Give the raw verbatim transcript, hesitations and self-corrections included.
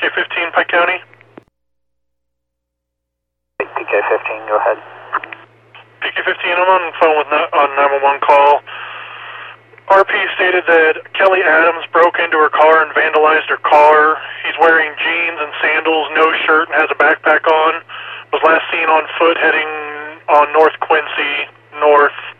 K fifteen, Pike County. P K fifteen, go ahead. P K fifteen, I'm on the phone with on nine one one call. R P stated that Kelly Adams broke into her car and vandalized her car. He's wearing jeans and sandals, no shirt, and has a backpack on. Was last seen on foot heading on North Quincy, north.